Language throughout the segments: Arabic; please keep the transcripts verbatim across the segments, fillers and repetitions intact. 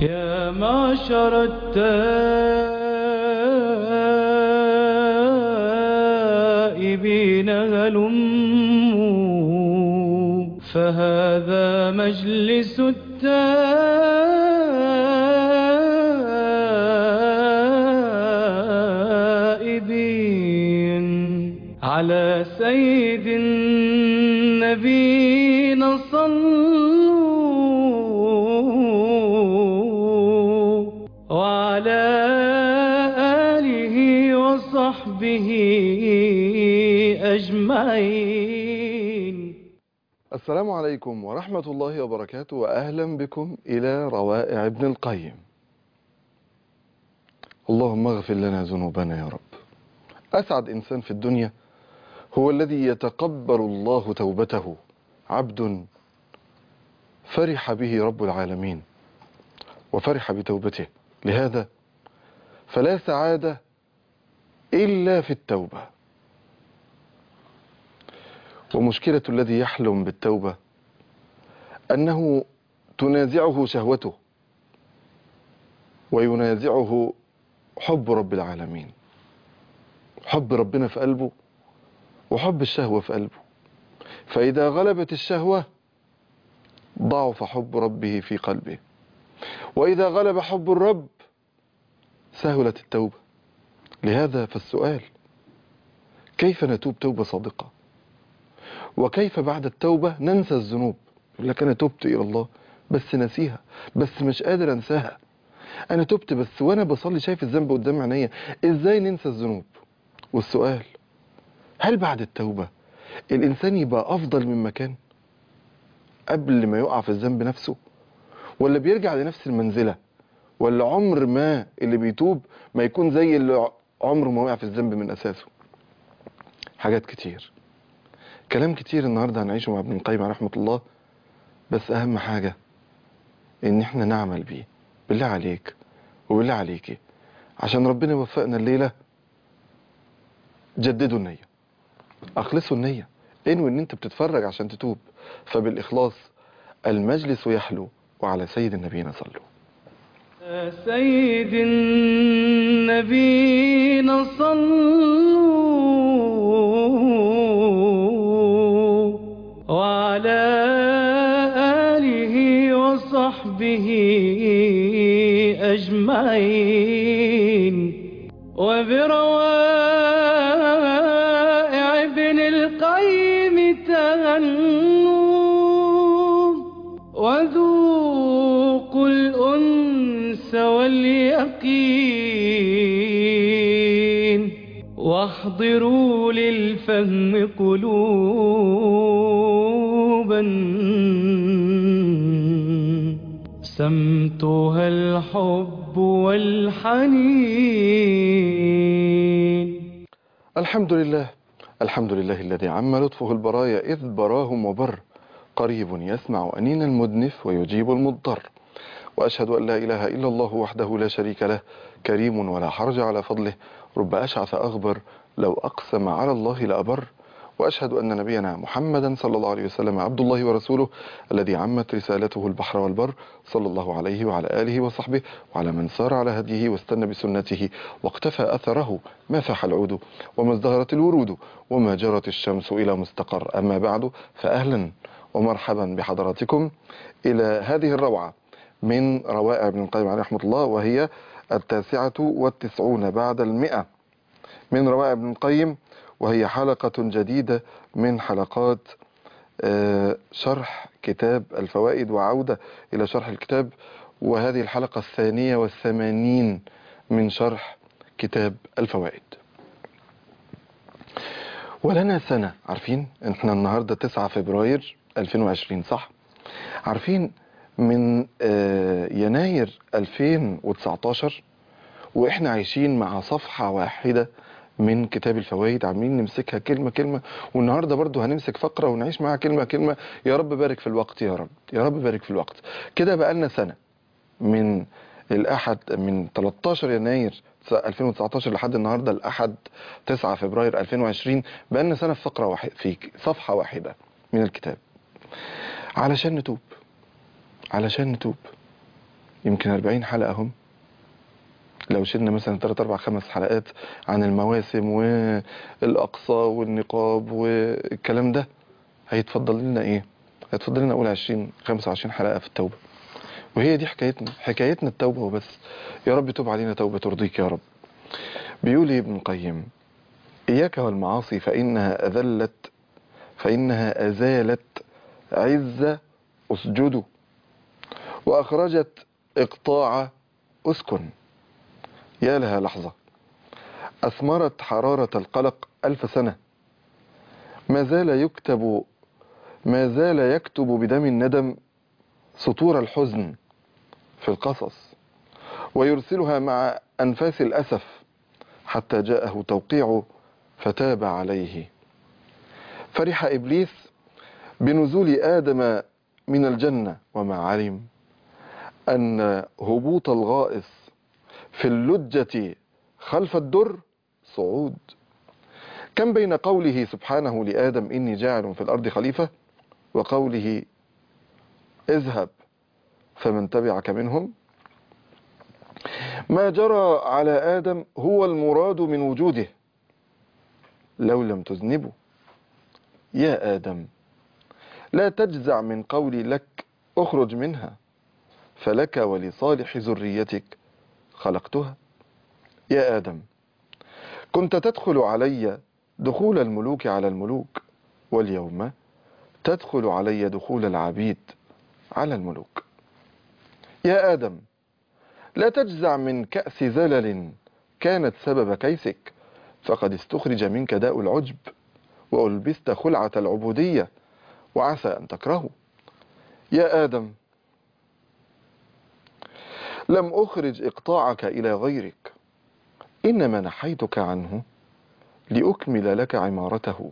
يا معشر التائبين هلموا فهذا مجلس التائبين على سيد النبينا صلوا وعلى آله وصحبه أجمعين. السلام عليكم ورحمة الله وبركاته، وأهلا بكم إلى روائع ابن القيم. اللهم اغفر لنا ذنوبنا يا رب. أسعد إنسان في الدنيا هو الذي يتقبل الله توبته، عبد فرح به رب العالمين وفرح بتوبته. لهذا فلا سعادة إلا في التوبة. ومشكلة الذي يحلم بالتوبة أنه تنازعه شهوته وينازعه حب رب العالمين، حب ربنا في قلبه وحب الشهوة في قلبه. فإذا غلبت الشهوة ضعف حب ربه في قلبه، وإذا غلب حب الرب سهلت التوبة. لهذا فالسؤال: كيف نتوب توبة صادقة؟ وكيف بعد التوبة ننسى الذنوب؟ يقول لك أنا تبت إلى الله بس نسيها، بس مش قادر أنساها. أنا تبت بس وأنا بصلي شايف الذنب قدام عينيا. إزاي ننسى الذنوب؟ والسؤال: هل بعد التوبة الإنسان يبقى أفضل من مكان قبل ما يقع في الذنب نفسه، ولا بيرجع لنفس المنزلة، ولا عمر ما اللي بيتوب ما يكون زي اللي عمره ما وقع في الذنب من أساسه؟ حاجات كتير، كلام كتير النهاردة هنعيشه مع ابن القيم رحمة الله، بس أهم حاجة إن احنا نعمل بيه. بالله عليك وبالله عليكي، عشان ربنا يوفقنا الليلة، جددوا النية، أخلصوا النية، انوي إن أنت بتتفرج عشان تتوب. فبالإخلاص المجلس يحلو، وعلى سيد النبينا صلوا. سيد النبينا صلوا وعلى آله وصحبه أجمعين. وبروائع ابن القيم تهنوا وذوقوا الأنس واليقين، واحضروا للفهم قلوبا سمتها الحب والحنين. الحمد لله، الحمد لله الذي عم لطفه البرايا إذ براهم وبر، قريب يسمع أنين المدنف ويجيب المضطر. وأشهد أن لا إله إلا الله وحده لا شريك له، كريم ولا حرج على فضله، رب أشعث أغبر لو أقسم على الله لأبر. وأشهد أن نبينا محمدا صلى الله عليه وسلم عبد الله ورسوله، الذي عمت رسالته البحر والبر، صلى الله عليه وعلى آله وصحبه وعلى من سار على هديه واستنى بسنته واقتفى أثره، ما فاح العود وما ازدهرت الورود وما جرت الشمس إلى مستقر. أما بعد، فأهلا ومرحبا بحضراتكم إلى هذه الروعة من روائع ابن القيم عليه رحمة الله، وهي التاسعة والتسعون بعد المئة من روائع ابن القيم، وهي حلقة جديدة من حلقات شرح كتاب الفوائد وعودة إلى شرح الكتاب. وهذه الحلقة الثانية والثمانين من شرح كتاب الفوائد. ولنا سنة، عارفين احنا النهاردة تسعة فبراير ألفين وعشرين، صح؟ عارفين من يناير ألفين وتسعتاشر واحنا عايشين مع صفحة واحدة من كتاب الفوائد، عاملين نمسكها كلمة كلمة. والنهاردة برضو هنمسك فقرة ونعيش معها كلمة كلمة. يا رب بارك في الوقت، يا رب يا رب بارك في الوقت. كده بقالنا سنة من الأحد، من تلتاشر يناير ألفين وتسعتاشر لحد النهاردة الأحد تسعة فبراير ألفين وعشرين، بقالنا سنة في فقرة واحد، في صفحة واحدة من الكتاب، علشان نتوب، علشان نتوب. يمكن أربعين حلقة هم. لو شلنا مثلا ثلاث أربع خمس حلقات عن المواسم والأقصى والنقاب والكلام ده، هيتفضل لنا إيه؟ هيتفضل لنا أقول عشرين خمسة وعشرين حلقة في التوبة. وهي دي حكايتنا، حكايتنا التوبة وبس. يا رب توب علينا توبة ترضيك يا رب. بيقول ابن القيم: إياك والمعاصي فإنها أذلت فإنها أزالت عز أسجد، وأخرجت إقطاع أسكن. يا لها لحظة أثمرت حرارة القلق ألف سنة، ما زال يكتب ما زال يكتب بدم الندم سطور الحزن في القصص، ويرسلها مع أنفاس الأسف حتى جاءه توقيع فتاب عليه. فرح إبليس بنزول آدم من الجنة، وما علم أن هبوط الغائص في اللجة خلف الدر صعود. كم بين قوله سبحانه لآدم إني جاعل في الأرض خليفة، وقوله اذهب فمن تبعك منهم. ما جرى على آدم هو المراد من وجوده لو لم تذنبوا. يا آدم لا تجزع من قولي لك اخرج منها، فلك ولصالح ذريتك خلقتها. يا آدم كنت تدخل علي دخول الملوك على الملوك، واليوم تدخل علي دخول العبيد على الملوك. يا آدم لا تجزع من كأس زلل كانت سبب كيسك، فقد استخرج منك داء العجب وألبست خلعة العبودية، وعسى أن تكرهوا. يا آدم لم أخرج إقطاعك إلى غيرك، إنما نحيتك عنه لأكمل لك عمارته،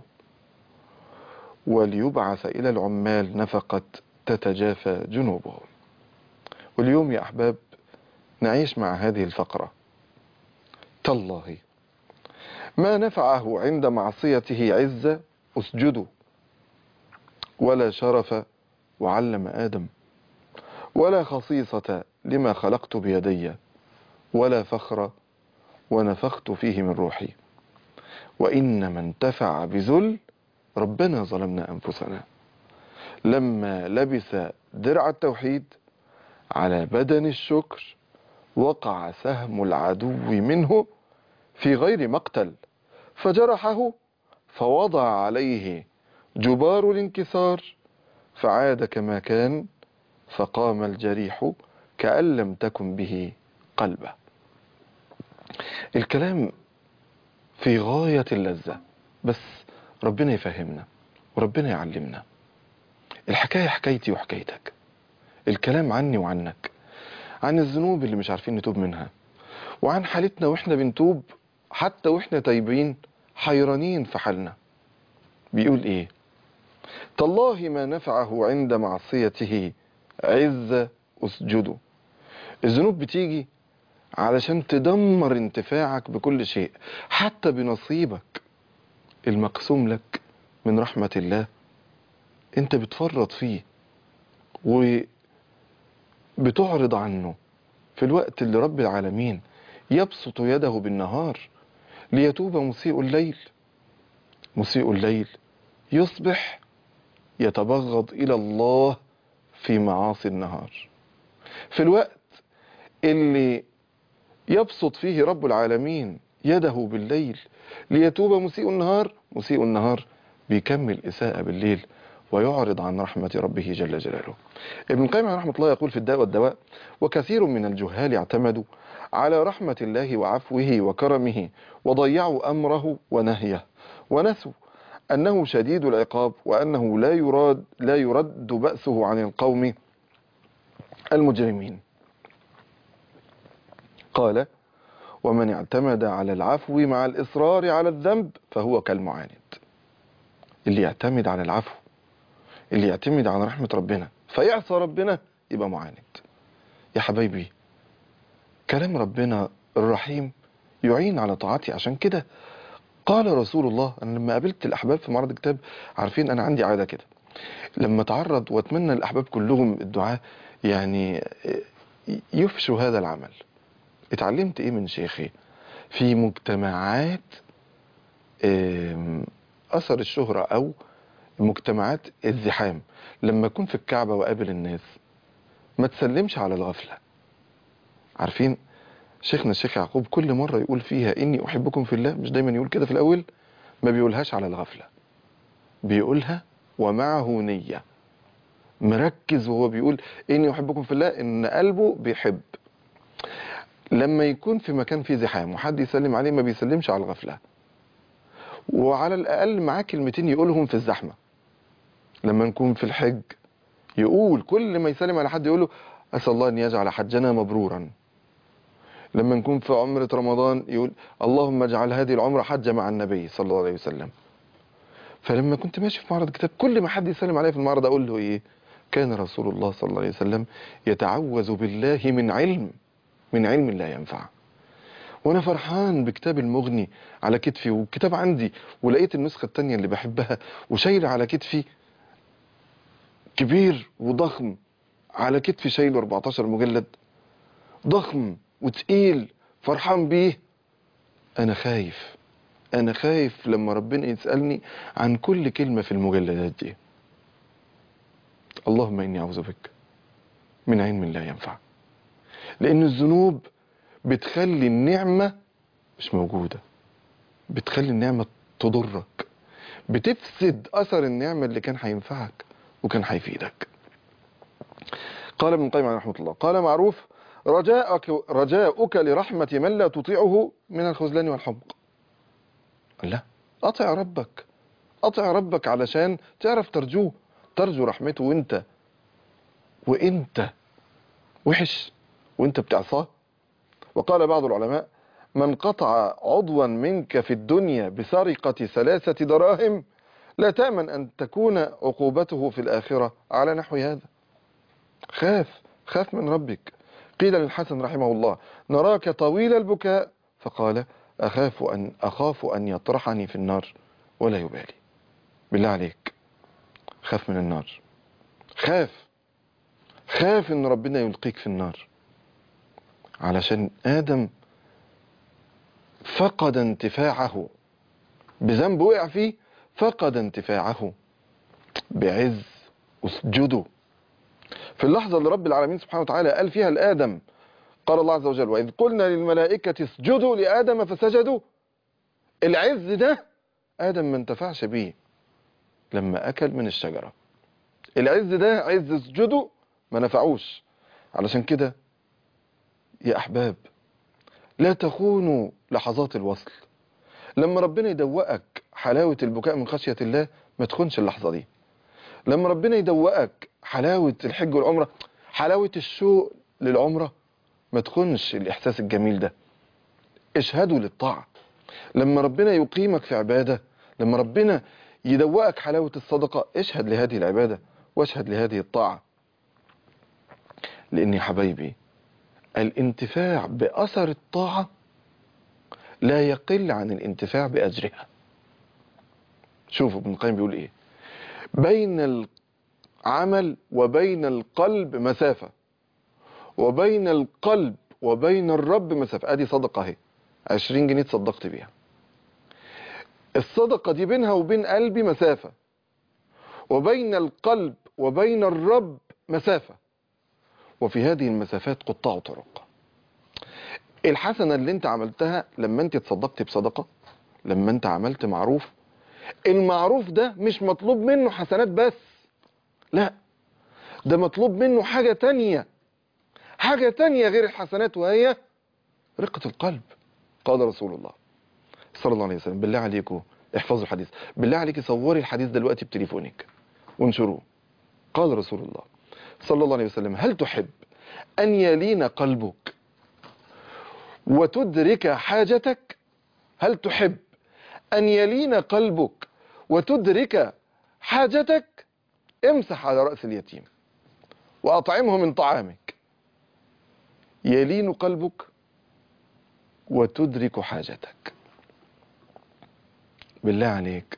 وليبعث إلى العمال نفقة تتجافى جنوبهم. واليوم يا أحباب نعيش مع هذه الفقرة: تالله ما نفعه عند معصيته عز أسجد، ولا شرف وعلم آدم، ولا خصيصة لما خلقت بيدي، ولا فخر ونفخت فيه من روحي. وإنما انتفع بذل ربنا ظلمنا أنفسنا لما لبس درع التوحيد على بدن الشكر، وقع سهم العدو منه في غير مقتل فجرحه، فوضع عليه جبار الانكسار فعاد كما كان، فقام الجريح كأن لم تكن به قلبه. الكلام في غاية اللذة، بس ربنا يفهمنا وربنا يعلمنا. الحكاية حكايتي وحكايتك، الكلام عني وعنك، عن الذنوب اللي مش عارفين نتوب منها، وعن حالتنا واحنا بنتوب حتى واحنا تايبين حيرانين في حالنا. بيقول ايه؟ تالله ما نفعه عند معصيته عز أسجده. الذنوب بتيجي علشان تدمر انتفاعك بكل شيء، حتى بنصيبك المقسوم لك من رحمة الله انت بتفرط فيه وبتعرض عنه في الوقت اللي رب العالمين يبسط يده بالنهار ليتوب مسيء الليل. مسيء الليل يصبح يتبغض إلى الله في معاصي النهار، في الوقت اللي يبسط فيه رب العالمين يده بالليل ليتوب مسيء النهار، مسيء النهار بيكمل إساءة بالليل ويعرض عن رحمة ربه جل جلاله. ابن القيم رحمة الله يقول في الداء والدواء: وكثير من الجهال اعتمدوا على رحمة الله وعفوه وكرمه وضيعوا أمره ونهيه، ونسوا أنه شديد العقاب، وأنه لا يراد لا يرد بأسه عن القوم المجرمين. قال: ومن اعتمد على العفو مع الإصرار على الذنب فهو كالمعاند. اللي يعتمد على العفو، اللي يعتمد على رحمة ربنا فيعصى ربنا يبقى معاند. يا حبايبي كلام ربنا الرحيم يعين على طاعتي. عشان كده قال رسول الله، أنا لما قابلت الأحباب في معرض كتاب، عارفين أنا عندي عادة كده لما أتعرض وأتمنى الأحباب كلهم الدعاء يعني يفشوا هذا العمل. اتعلمت ايه من شيخي؟ في مجتمعات اثر الشهرة او مجتمعات الزحام، لما اكون في الكعبة وقابل الناس ما تسلمش على الغفلة. عارفين شيخنا الشيخ يعقوب كل مرة يقول فيها اني احبكم في الله، مش دايما يقول كده في الاول؟ ما بيقولهاش على الغفلة، بيقولها ومعه نية، مركز وهو بيقول اني احبكم في الله، ان قلبه بيحب. لما يكون في مكان فيه زحام وحد يسلم عليه ما بيسلمش على الغفلة، وعلى الاقل معاه كلمتين يقولهم في الزحمة. لما نكون في الحج يقول كل ما يسلم على حد يقوله اسال الله ان يجعل حجنا مبرورا. لما نكون في عمرة رمضان يقول اللهم اجعل هذه العمرة حجة مع النبي صلى الله عليه وسلم. فلما كنت ماشي في معرض كتاب كل ما حد يسلم عليه في المعرض اقول له ايه؟ كان رسول الله صلى الله عليه وسلم يتعوذ بالله من علم من علم لا ينفع. وانا فرحان بكتاب المغني على كتفي، والكتاب عندي ولقيت النسخة التانية اللي بحبها وشايل على كتفي، كبير وضخم على كتفي، شايله أربعتاشر مجلد، ضخم وتقيل، فرحان بيه. انا خايف انا خايف لما ربنا يسألني عن كل كلمة في المجلدات دي. اللهم اني اعوذ بك من علم لا ينفع. لان الذنوب بتخلي النعمة مش موجودة، بتخلي النعمة تضرك، بتفسد اثر النعمة اللي كان هينفعك وكان هيفيدك. قال ابن القيم عليه رحمه الله، قال معروف رجاءك رجاؤك لرحمة من لا تطيعه من الخذلان والحمق. لا، اطع ربك، اطع ربك علشان تعرف ترجوه، ترجو رحمته. وانت وانت وحش وانت بتعصاه. وقال بعض العلماء من قطع عضوا منك في الدنيا بسرقة ثلاثة دراهم لا تأمن أن تكون عقوبته في الآخرة على نحو هذا. خاف خاف من ربك. قيل للحسن رحمه الله نراك طويل البكاء، فقال أخاف أن أخاف أن يطرحني في النار ولا يبالي. بالله عليك خاف من النار، خاف خاف ان ربنا يلقيك في النار، علشان آدم فقد انتفاعه بذنب وقع فيه، فقد انتفاعه بعز اسجده. في اللحظة اللي رب العالمين سبحانه وتعالى قال فيها لآدم، قال الله عز وجل وإذ قلنا للملائكة اسجدوا لآدم فسجدوا. العز ده آدم ما انتفعش بيه لما أكل من الشجرة. العز ده عز اسجده ما نفعوش. علشان كده يا أحباب لا تخونوا لحظات الوصل. لما ربنا يدوقك حلاوة البكاء من خشية الله ما تخونش اللحظة دي. لما ربنا يدوقك حلاوة الحج والعمرة، حلاوة الشوق للعمرة، ما تخونش الإحساس الجميل ده. اشهدوا للطاعة. لما ربنا يقيمك في عبادة، لما ربنا يدوقك حلاوة الصدقة، اشهد لهذه العبادة واشهد لهذه الطاعة. لأن يا حبايبي الانتفاع بأثر الطاعة لا يقل عن الانتفاع بأجرها. شوفوا ابن القيم بيقول ايه: بين العمل وبين القلب مسافة، وبين القلب وبين الرب مسافة. ادي صدقة اهي، عشرين جنيه تصدقت بيها. الصدقة دي بينها وبين قلبي مسافة، وبين القلب وبين الرب مسافة، وفي هذه المسافات قطاع طرق. الحسنة اللي انت عملتها لما انت تصدقت بصدقة، لما انت عملت معروف، المعروف ده مش مطلوب منه حسنات بس، لا، ده مطلوب منه حاجة تانية، حاجة تانية غير الحسنات، وهي رقة القلب. قال رسول الله صلى الله عليه وسلم، بالله عليكم احفظوا الحديث، بالله عليك صوري الحديث دلوقتي بتليفونك وانشروه. قال رسول الله صلى الله عليه وسلم: هل تحب أن يلين قلبك وتدرك حاجتك؟ هل تحب أن يلين قلبك وتدرك حاجتك؟ امسح على رأس اليتيم وأطعمه من طعامك. يلين قلبك وتدرك حاجتك. بالله عليك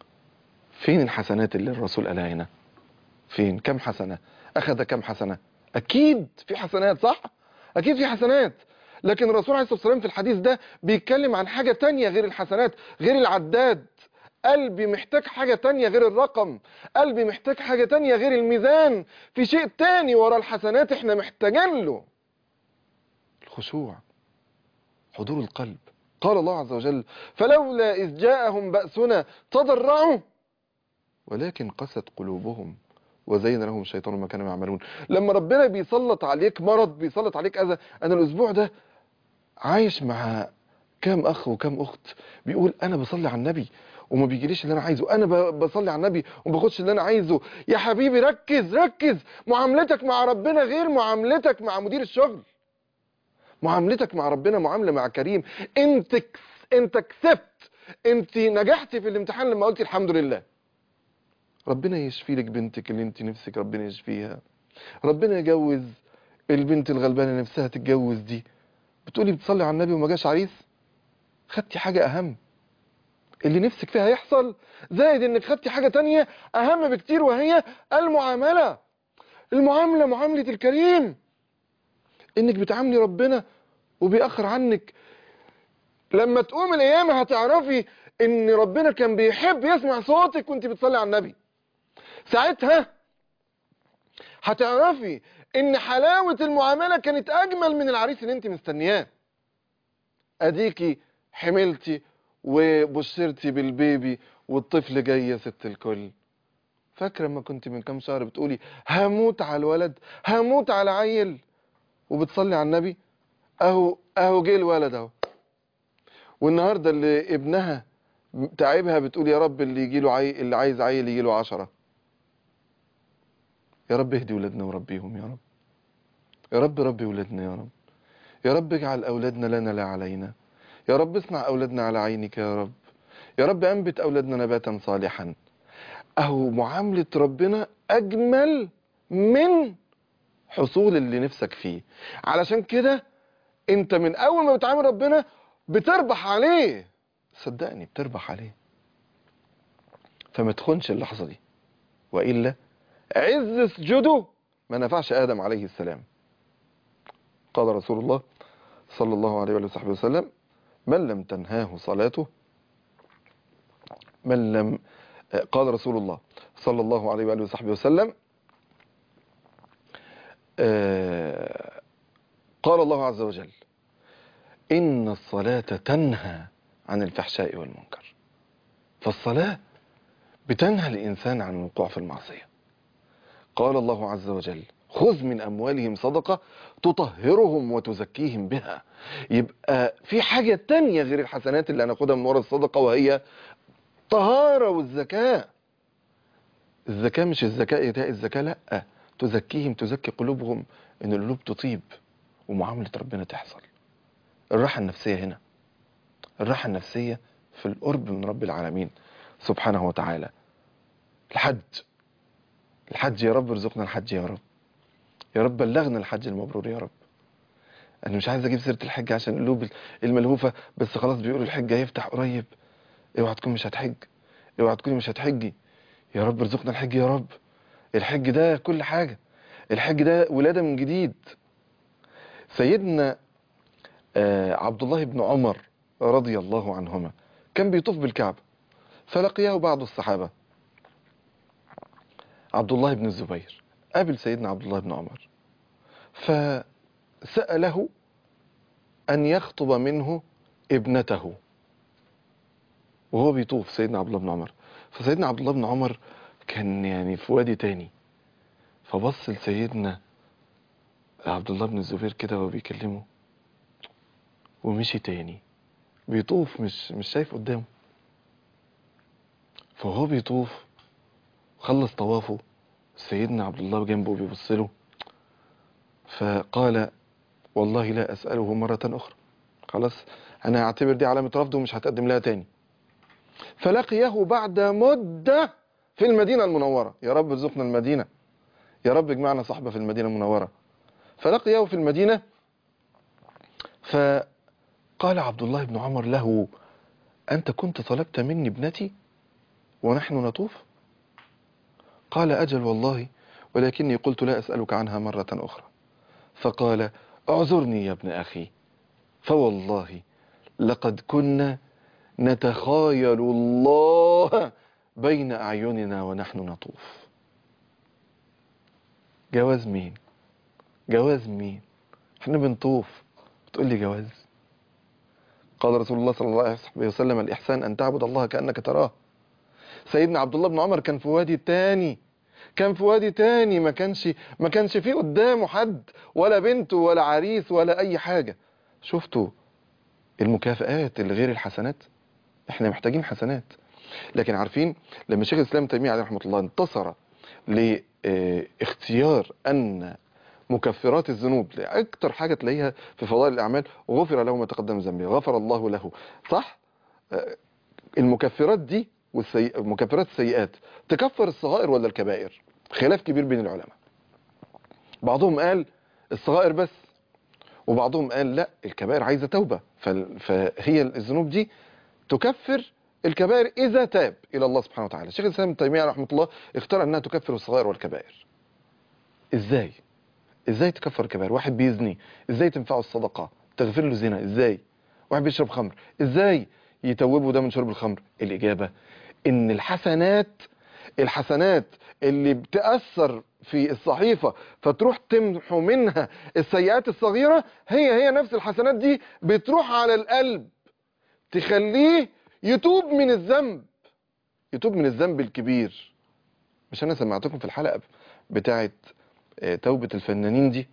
فين الحسنات اللي الرسول قالها هنا؟ فين؟ كم حسنة أخذ؟ كم حسنة اكيد في حسنات، صح؟ اكيد في حسنات، لكن الرسول عليه الصلاة والسلام في الحديث ده بيتكلم عن حاجة تانية غير الحسنات، غير العداد. قلبي محتاج حاجة تانية غير الرقم، قلبي محتاج حاجة تانية غير الميزان، في شيء تاني ورا الحسنات احنا محتاجين له، الخشوع، حضور القلب. قال الله عز وجل: فلولا إذ جاءهم بأسنا تضرعوا ولكن قست قلوبهم وزين لهم الشيطان ما كانوا يعملون. لما ربنا بيسلط عليك مرض، بيسلط عليك أذى. أنا الأسبوع ده عايش مع كام أخ وكام أخت بيقول أنا بصلي على النبي وما بيجيليش اللي أنا عايزه، أنا بصلي على النبي وما باخدش اللي أنا عايزه. يا حبيبي ركز ركز، معاملتك مع ربنا غير معاملتك مع مدير الشغل. معاملتك مع ربنا معاملة مع كريم. انت كس انت كسبت، انت نجحتي في الامتحان لما قلتي الحمد لله. ربنا يشفي لك بنتك اللي انت نفسك ربنا يشفيها. ربنا يجوز البنت الغلبانة نفسها تتجوز دي، بتقولي بتصلي على النبي وما جاش عريس. خدتي حاجة اهم، اللي نفسك فيها يحصل، زائد انك خدتي حاجة تانية اهم بكتير، وهي المعاملة. المعاملة معاملة الكريم، انك بتعاملي ربنا وبيأخر عنك. لما تقوم الايام هتعرفي ان ربنا كان بيحب يسمع صوتك وانت بتصلي على النبي. ساعتها هتعرفي ان حلاوة المعاملة كانت اجمل من العريس اللي انت مستنياه. اديكي حملتي وبشرتي بالبيبي والطفل جاي يا ست الكل. فاكرة لما كنت من كام شهر بتقولي هموت على الولد، هموت على عيل، وبتصلي على النبي؟ اهو اهو جه الولد اهو. والنهارده اللي ابنها تعبها بتقول يا رب اللي يجي له عيل، اللي عايز عيل يجي له عشرة. يا رب اهدي ولادنا وربيهم يا رب. يا رب ربي ولادنا يا رب. يا رب اجعل اولادنا لنا لا علينا. يا رب اصنع اولادنا على عينك يا رب. يا رب انبت اولادنا نباتا صالحا. اهو معاملة ربنا اجمل من حصول اللي نفسك فيه. علشان كده انت من اول ما بتعامل ربنا بتربح عليه، صدقني بتربح عليه. فما تخونش اللحظة دي، وإلا عز سجوده ما نفعش آدم عليه السلام. قال رسول الله صلى الله عليه وآله وسلم: من لم تنهاه صلاته، من لم قال رسول الله صلى الله عليه وآله وسلم: قال الله عز وجل: إن الصلاة تنهى عن الفحشاء والمنكر. فالصلاة بتنهى الإنسان عن الوقوع في المعصية. قال الله عز وجل: خذ من أموالهم صدقة تطهرهم وتزكيهم بها. يبقى في حاجة تانية غير الحسنات اللي هناخدها من وراء الصدقة، وهي طهارة والزكاة. الزكاة مش الزكاة إيتاء الزكاة، لأ، تزكيهم، تزكي قلوبهم، إن القلوب تطيب ومعاملة ربنا تحصل. الراحة النفسية هنا، الراحة النفسية في القرب من رب العالمين سبحانه وتعالى. الحج، الحج يا رب ارزقنا الحج يا رب. يا رب بلغنا الحج المبرور يا رب. انا مش عايز اجيب سيره الحج عشان القلوب الملهوفه، بس خلاص بيقولوا الحج هيفتح قريب. اوعى تكون مش هتحج، اوعى تكوني مش هتحجي. يا رب ارزقنا الحج يا رب. الحج ده كل حاجه، الحج ده ولاده من جديد. سيدنا آه عبد الله بن عمر رضي الله عنهما كان بيطوف بالكعبه، فلقيه بعض الصحابه. عبد الله بن الزبير قابل سيدنا عبد الله بن عمر، فسأله أن يخطب منه ابنته وهو بيطوف سيدنا عبد الله بن عمر. فسيدنا عبد الله بن عمر كان يعني في وادي تاني، فبص لسيدنا عبد الله بن الزبير كده وهو بيكلمه، ومشي تاني بيطوف، مش مش شايف قدامه. فهو بيطوف خلص طوافه، سيدنا عبد الله جنبه بيبص له، فقال: والله لا أسأله مرة أخرى، خلاص أنا هعتبر دي علامة رفض ومش هتقدم لها تاني. فلقيه بعد مدة في المدينة المنورة. يا رب ارزقنا المدينة، يا رب اجمعنا صحبة في المدينة المنورة. فلقيه في المدينة، فقال عبد الله بن عمر له: أنت كنت طلبت مني ابنتي ونحن نطوف؟ قال: أجل والله، ولكني قلت لا أسألك عنها مرة أخرى. فقال اعذرني يا ابن أخي، فوالله لقد كنا نتخايل الله بين أعيننا ونحن نطوف. جواز مين؟ جواز مين؟ احنا بنطوف بتقول لي جواز؟ قال رسول الله صلى الله عليه وسلم الإحسان أن تعبد الله كأنك تراه. سيدنا عبد الله بن عمر كان في وادي تاني، كان في وادي تاني، ما كانش ما كانش فيه قدامه حد ولا بنته ولا عريس ولا أي حاجة. شفتوا المكافآت اللي غير الحسنات؟ احنا محتاجين حسنات. لكن عارفين لما شيخ الإسلام تيمية عليه رحمة الله انتصر لاختيار أن مكفرات الذنوب أكتر حاجة تلاقيها في فضائل الأعمال، غفر له ما تقدم ذنبه، غفر الله له، صح؟ المكفرات دي والسيئ... مكفرات السيئات تكفر الصغائر ولا الكبائر؟ خلاف كبير بين العلماء. بعضهم قال الصغائر بس، وبعضهم قال لا، الكبائر عايزة توبة، ف... فهي الذنوب دي تكفر الكبائر إذا تاب إلى الله سبحانه وتعالى. شيخ الإسلام ابن تيمية رحمه الله اختار أنها تكفر الصغائر والكبائر. إزاي؟ إزاي تكفر الكبائر؟ واحد بيزني، إزاي تنفعه الصدقة؟ تغفر له زنا، إزاي؟ واحد بيشرب خمر، إزاي يتوبه ده من شرب الخمر؟ الإجابة إن الحسنات الحسنات اللي بتأثر في الصحيفة فتروح تمحو منها السيئات الصغيرة، هي هي نفس الحسنات دي بتروح على القلب تخليه يتوب من الذنب، يتوب من الذنب الكبير. مش أنا سمعتكم في الحلقة بتاعت توبة الفنانين دي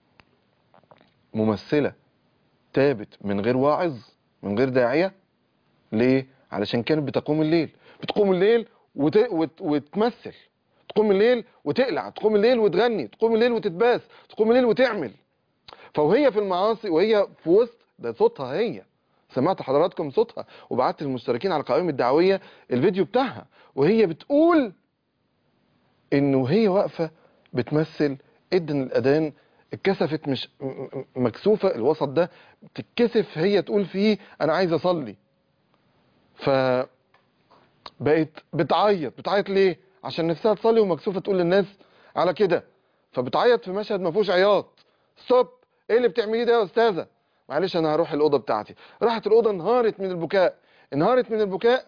ممثلة تابت من غير واعظ، من غير داعية؟ ليه؟ علشان كانت بتقوم الليل، بتقوم الليل وت... وت... وتمثل، تقوم الليل وتقلع، تقوم الليل وتغني، تقوم الليل وتتباس، تقوم الليل وتعمل. فوهي في المعاصي وهي في وسط ده صوتها، هي سمعت حضراتكم صوتها وبعت للمشتركين على القوائم الدعوية الفيديو بتاعها وهي بتقول انه هي واقفة بتمثل إذن الأذان اتكسفت، مش مكسوفة، الوسط ده تتكسف هي تقول فيه أنا عايز أصلي. فبقت بتعيط، بتعيط ليه؟ عشان نفسها تصلي ومكسوفة تقول للناس على كده، فبتعيط في مشهد ما فيهوش عياط. ستوب، ايه اللي بتعمليه ده يا أستاذة؟ معلش أنا هروح الأوضة بتاعتي. راحت الأوضة، انهارت من البكاء، انهارت من البكاء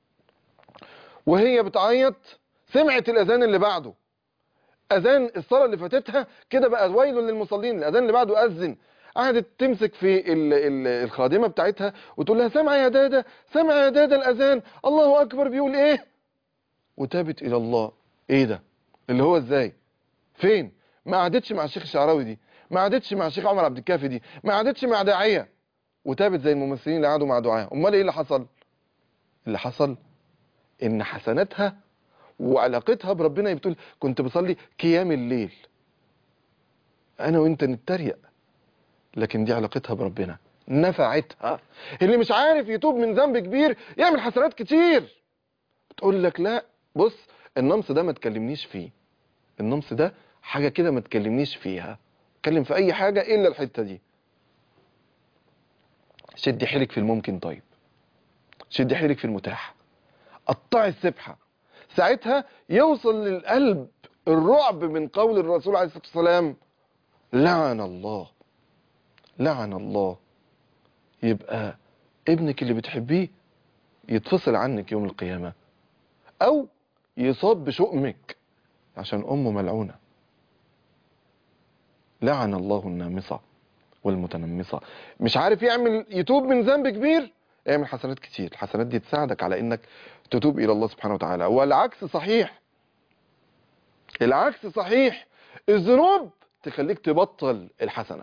وهي بتعيط. سمعت الأذان اللي بعده، أذان الصلاة اللي فاتتها كده بقى ويل للمصلين، الأذان اللي بعده أذن. قعدت تمسك في ال ال الخادمة بتاعتها وتقول لها سامعة يا دادا، سامعة يا دادا الأذان، الله أكبر بيقول إيه؟ وتابت إلى الله. إيه ده؟ اللي هو إزاي؟ فين؟ ما قعدتش مع الشيخ الشعراوي دي، ما قعدتش مع الشيخ عمر عبد الكافي دي، ما قعدتش مع داعية وتابت زي الممثلين اللي قعدوا مع دعاء. أمال إيه اللي حصل؟ اللي حصل إن حسناتها وعلاقتها بربنا، بتقول كنت بصلي قيام الليل، انا وانت نتريق، لكن دي علاقتها بربنا نفعتها. اللي مش عارف يتوب من ذنب كبير يعمل حسنات كتير. بتقول لك لا بص، النمص ده ما تكلمنيش فيه، النمص ده حاجة كده ما تكلمنيش فيها، اتكلم في اي حاجة الا الحتة دي. شدي حيلك في الممكن، طيب شدي حيلك في المتاح، قطعي السبحة. ساعتها يوصل للقلب الرعب من قول الرسول عليه الصلاة والسلام لعن الله، لعن الله. يبقى ابنك اللي بتحبيه يتفصل عنك يوم القيامة، او يصاب بشؤمك عشان امه ملعونة. لعن الله النامصة والمتنمصة. مش عارف يعمل يتوب من ذنب كبير، اعمل حسنات كتير، الحسنات دي تساعدك على انك تتوب الى الله سبحانه وتعالى. والعكس صحيح، العكس صحيح، الذنوب تخليك تبطل الحسنة.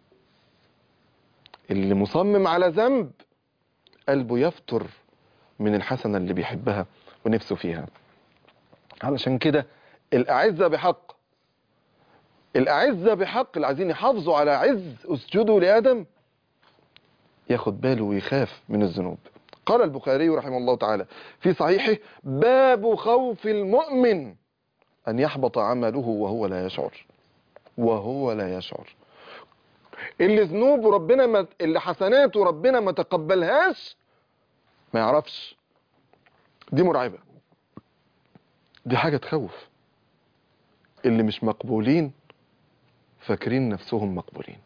اللي مصمم على ذنب قلبه يفتر من الحسنة اللي بيحبها ونفسه فيها. علشان كده الأعزة بحق، الأعزة بحق اللي عايزين يحافظوا على عز اسجدوا لآدم ياخد باله ويخاف من الذنوب. قال البخاري رحمه الله تعالى في صحيحه باب خوف المؤمن أن يحبط عمله وهو لا يشعر، وهو لا يشعر. اللي ذنوبه ربنا ما اللي حسناته ربنا ما تقبلهاش ما يعرفش، دي مرعبة، دي حاجة تخوف. اللي مش مقبولين فاكرين نفسهم مقبولين،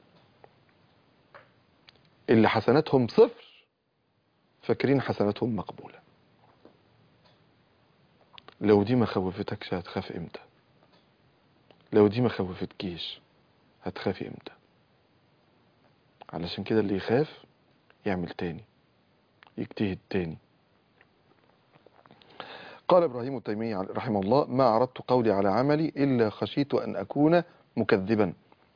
اللي حسناتهم صفر فاكرين حسناتهم مقبولة. لو دي ما خوفتكش هتخاف امتى؟ لو دي ما خوفتكيش هتخافي امتى؟ علشان كده اللي يخاف يعمل تاني، يجتهد تاني. قال ابراهيم التيمي رحمه الله: ما عرضت قولي على عملي إلا خشيت أن أكون مكذبا.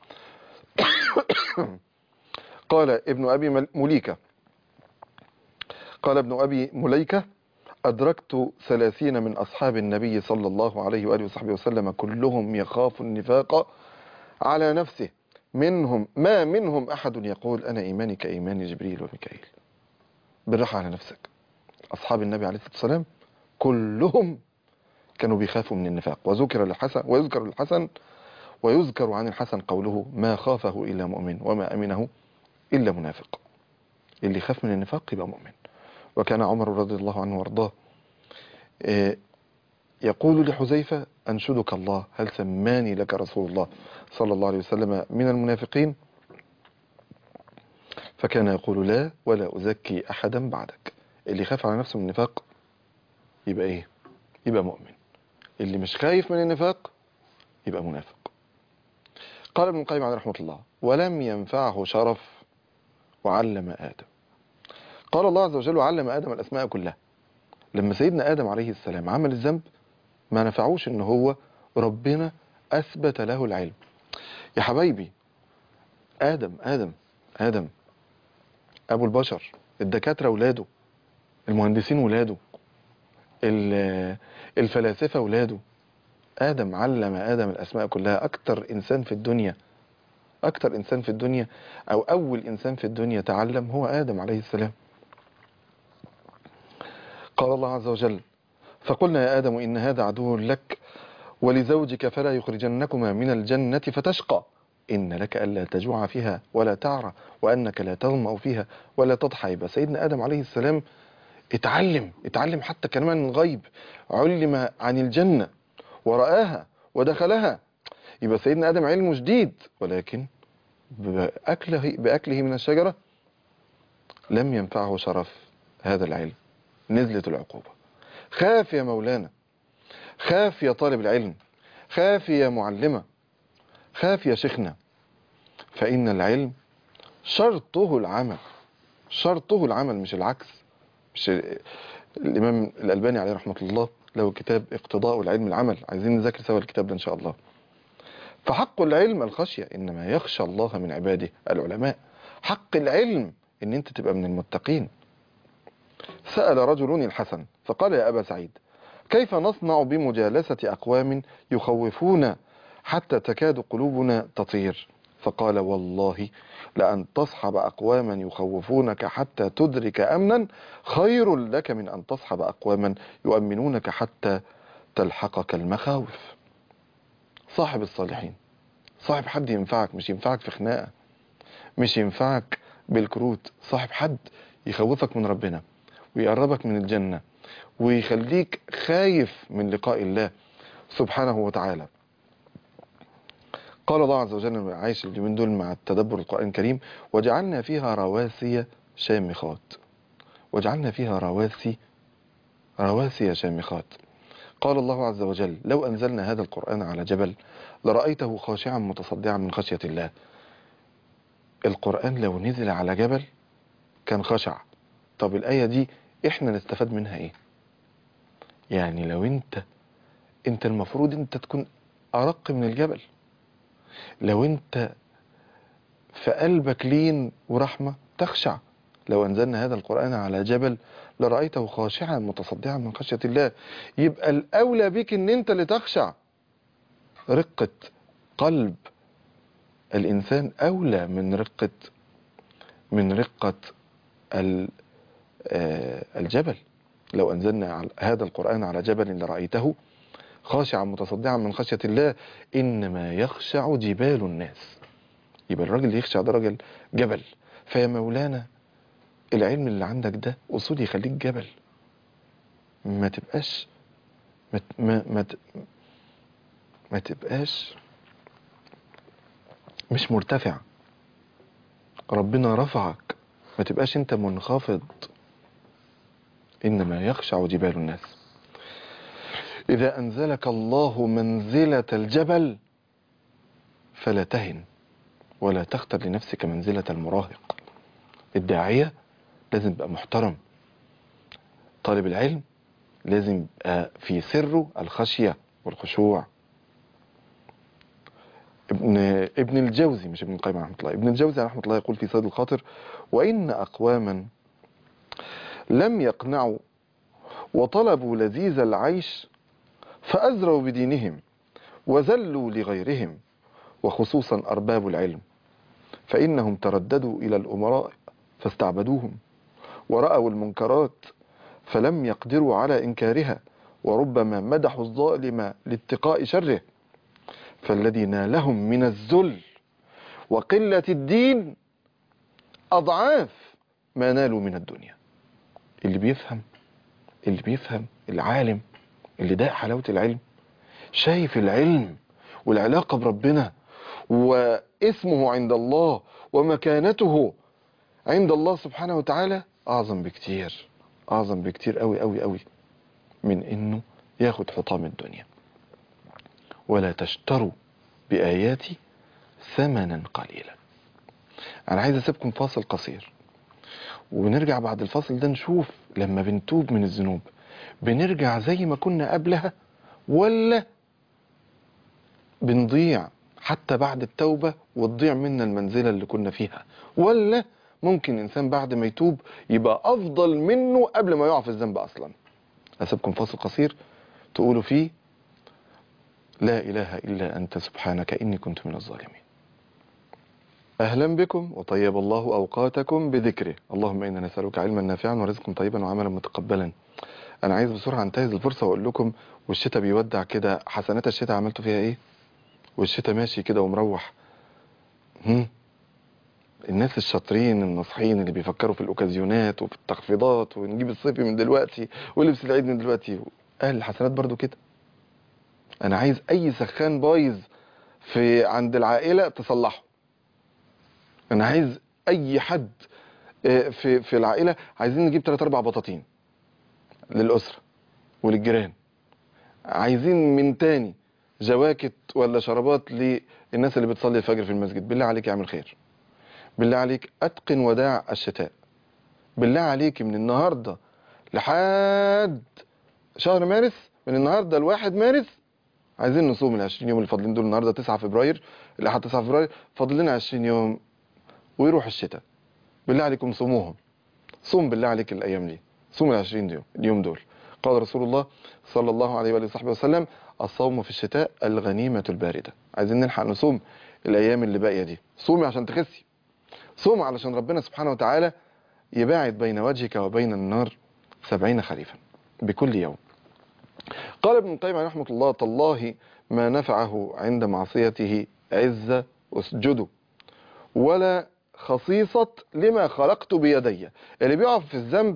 قال ابن أبي مليكة قال ابن أبي مليكة: أدركت ثلاثين من أصحاب النبي صلى الله عليه وآله وصحبه وسلم كلهم يخاف النفاق على نفسه، منهم ما منهم أحد يقول أنا إيماني كإيمان جبريل وميكائيل. بالراحة على نفسك. أصحاب النبي عليه الصلاة والسلام كلهم كانوا بيخافوا من النفاق. وذكر الحسن ويذكر الحسن ويذكر عن الحسن قوله: ما خافه إلا مؤمن وما أمنه إلا منافق. اللي يخاف من النفاق يبقى مؤمن. وكان عمر رضي الله عنه وارضاه يقول لحذيفة: أنشدك الله هل سماني لك رسول الله صلى الله عليه وسلم من المنافقين؟ فكان يقول: لا ولا أزكي أحدا بعدك. اللي يخاف على نفسه من النفاق يبقى إيه؟ يبقى مؤمن. اللي مش خايف من النفاق يبقى منافق. قال ابن القيم عليه رحمة الله: ولم ينفعه شرف وعلم آدم. قال الله عز وجل: وعلم آدم الأسماء كلها. لما سيدنا آدم عليه السلام عمل الذنب ما نفعوش ان هو ربنا أثبت له العلم. يا حبايبي، آدم آدم آدم أبو البشر، الدكاترة ولاده، المهندسين ولاده، الفلاسفة ولاده. آدم علم آدم الأسماء كلها. أكتر إنسان في الدنيا أكتر إنسان في الدنيا أو أول إنسان في الدنيا تعلم هو آدم عليه السلام. قال الله عز وجل: فقلنا يا آدم إن هذا عدو لك ولزوجك فلا يخرجنكما من الجنة فتشقى إن لك ألا تجوع فيها ولا تعرى وأنك لا تظمأ فيها ولا تضحى. يبقى سيدنا آدم عليه السلام اتعلم اتعلم حتى كمان الغيب، علم عن الجنة ورآها ودخلها. يبقى سيدنا آدم علمه شديد، ولكن بأكله, بأكله من الشجرة لم ينفعه شرف هذا العلم. نزلت العقوبة. خاف يا مولانا، خاف يا طالب العلم، خاف يا معلمة، خاف يا شيخنا، فإن العلم شرطه العمل. شرطه العمل مش العكس. مش الإمام الألباني عليه رحمة الله له كتاب اقتضاء العلم العمل، عايزين نذاكر سوا الكتاب ده إن شاء الله. فحق العلم الخشية، إنما يخشى الله من عباده العلماء. حق العلم إن أنت تبقى من المتقين. سأل رجل الحسن فقال: يا أبا سعيد، كيف نصنع بمجالسة أقوام يخوفون حتى تكاد قلوبنا تطير؟ فقال: والله لأن تصحب أقواما يخوفونك حتى تدرك أمنا خير لك من أن تصحب أقواما يؤمنونك حتى تلحقك المخاوف. صاحب الصالحين، صاحب حد ينفعك، مش ينفعك في خناقة، مش ينفعك بالكروت. صاحب حد يخوفك من ربنا ويقربك من الجنة ويخليك خايف من لقاء الله سبحانه وتعالى. قال الله عز وجل عايش اليومين دول مع التدبر القرآن الكريم: وجعلنا فيها رواسي شامخات. وجعلنا فيها رواسي رواسي شامخات. قال الله عز وجل: لو أنزلنا هذا القرآن على جبل لرأيته خاشعا متصدعا من خشية الله. القرآن لو نزل على جبل كان خشع. طب الآية دي احنا نستفاد منها ايه؟ يعني لو انت انت المفروض انت تكون أرق من الجبل. لو انت في قلبك لين ورحمة تخشع. لو أنزلنا هذا القرآن على جبل لرأيته خاشعا متصدعا من خشية الله. يبقى الأولى بك ان انت اللي تخشع. رقة قلب الإنسان أولى من رقة من رقة الجبل. لو أنزلنا هذا القرآن على جبل لرأيته خاشعا متصدعا من خشية الله. إنما يخشع جبال الناس. يبقى الراجل اللي يخشع ده راجل جبل. فيا مولانا العلم اللي عندك ده أصول يخليك جبل. ما تبقاش ما ما ما, ما تبقاش مش مرتفع، ربنا رفعك، ما تبقاش انت منخفض. إنما يخشع جبال الناس. إذا أنزلك الله منزلة الجبل فلا تهن ولا تختر لنفسك منزلة المراهق. الداعية لازم يبقى محترم، طالب العلم لازم يبقى في سره الخشية والخشوع. ابن ابن الجوزي، مش ابن القيم رحمه الله، ابن الجوزي رحمه الله يقول في صيد الخاطر: وإن أقواما لم يقنعوا وطلبوا لذيذ العيش فأزروا بدينهم وذلوا لغيرهم، وخصوصا أرباب العلم، فإنهم ترددوا إلى الأمراء فاستعبدوهم، ورأوا المنكرات فلم يقدروا على إنكارها، وربما مدحوا الظالم لاتقاء شره، فالذي نالهم من الذل وقلة الدين أضعاف ما نالوا من الدنيا. اللي بيفهم اللي بيفهم العالم اللي ده حلاوة العلم، شايف العلم والعلاقة بربنا واسمه عند الله ومكانته عند الله سبحانه وتعالى أعظم بكتير، أعظم بكتير قوي قوي قوي من إنه ياخد حطام الدنيا. ولا تشتروا بآياتي ثمنا قليلا. أنا عايز أسيبكم فاصل قصير، ونرجع بعد الفاصل ده نشوف لما بنتوب من الذنوب بنرجع زي ما كنا قبلها، ولا بنضيع حتى بعد التوبة وتضيع منا المنزلة اللي كنا فيها، ولا ممكن إنسان بعد ما يتوب يبقى أفضل منه قبل ما يقع في الذنب أصلا. أسيبكم فاصل قصير تقولوا فيه: لا إله إلا أنت سبحانك إني كنت من الظالمين. أهلا بكم وطيب الله أوقاتكم بذكره. اللهم إنا نسألك علما نافعا ورزقا طيبا وعملا متقبلا. أنا عايز بسرعة أنتهز الفرصة وأقول لكم، والشتاء بيودع كده، حسنات الشتاء عملتوا فيها إيه؟ والشتاء ماشي كده ومروح. هم؟ الناس الشاطرين الناصحين اللي بيفكروا في الأوكازيونات وفي التخفيضات ونجيب الصيفي من دلوقتي ولبس العيد من دلوقتي، أهل الحسنات برضو كده. أنا عايز أي سخان بايظ في عند العائلة تصلحه. أنا عايز أي حد في في العائلة، عايزين نجيب ثلاثة أربعة بطاطين للأسرة وللجيران. عايزين من تاني جواكت ولا شرابات للناس اللي بتصلي الفجر في المسجد. بالله عليك اعمل خير، بالله عليك أتقن وداع الشتاء. بالله عليك من النهاردة لحد شهر مارس، من النهاردة لواحد مارس عايزين نصوم العشرين يوم اللي فاضلين دول. النهاردة تسعة فبراير، لحد تسعة فبراير فاضل لنا عشرين يوم ويروح الشتاء. بالله عليكم صوموهم. صوم بالله عليك الأيام دي، صوم العشرين يوم اليوم دول. قال رسول الله صلى الله عليه وآله وصحبه وسلم: الصوم في الشتاء الغنيمة الباردة. عايزين نلحق نصوم الأيام اللي باقية دي. صومي عشان تخسي، صوم علشان ربنا سبحانه وتعالى يباعد بين وجهك وبين النار سبعين خريفا بكل يوم. قال ابن القيم رحمه الله: تالله ما نفعه عند معصيته عز أسجده ولا خصيصة لما خلقت بيدي. اللي بيقف في الذنب